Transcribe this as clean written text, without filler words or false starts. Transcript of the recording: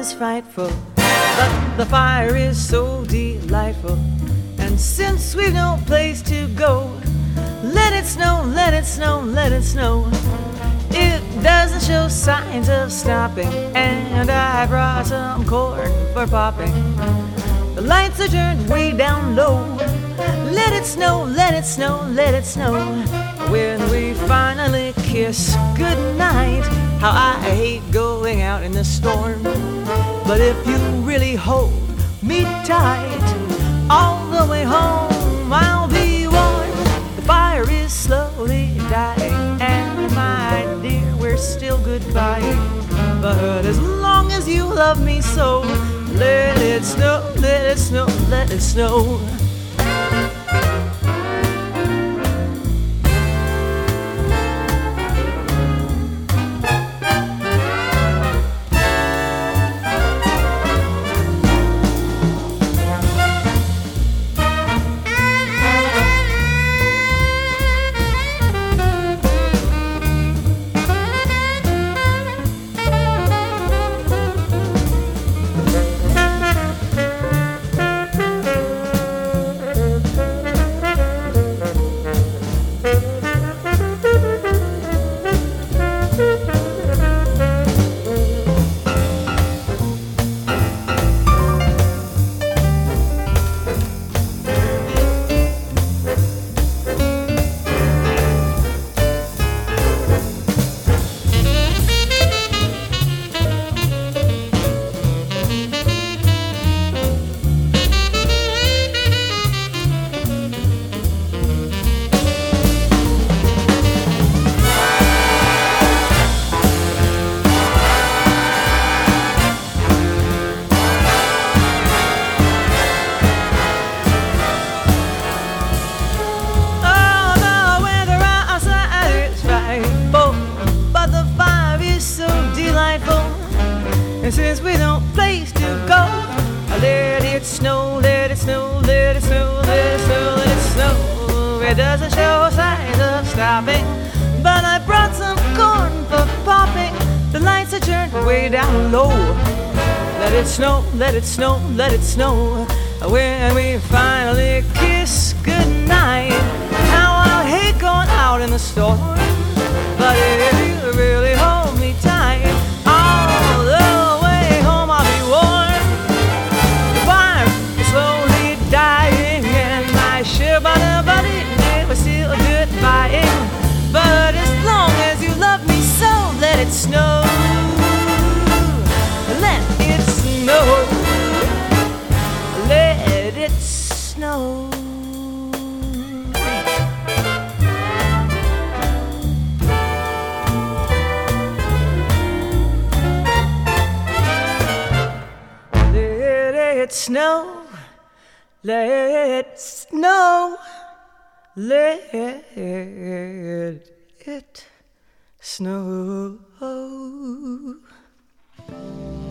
is frightful, but the fire is so delightful. And since we've no place to go, let it snow, let it snow, let it snow. It doesn't show signs of stopping, and I brought some corn for popping. The lights are turned way down low. Let it snow, let it snow, let it snow. When we finally kiss goodnight, how I hate going out in the storm. But if you really hold me tight, all the way home I'll be warm. The fire is slowly dying, and my dear, we're still goodbye. But as long as you love me so, let it snow, let it snow, let it snow. And since we don't place to go, let it snow, let it snow, let it snow, let it snow, let it snow. It doesn't show signs of stopping, but I brought some corn for popping. The lights are turned way down low. Let it snow, let it snow, let it snow. When we finally kiss goodnight, how I hate going out in the storm. But if you really hold me tight, all the way home I'll be warm. The fire is slowly dying, and my buddy, we're still goodbying. But as long as you love me so, let it snow. Let it snow. Let it snow. Let it snow, let it snow, let it snow.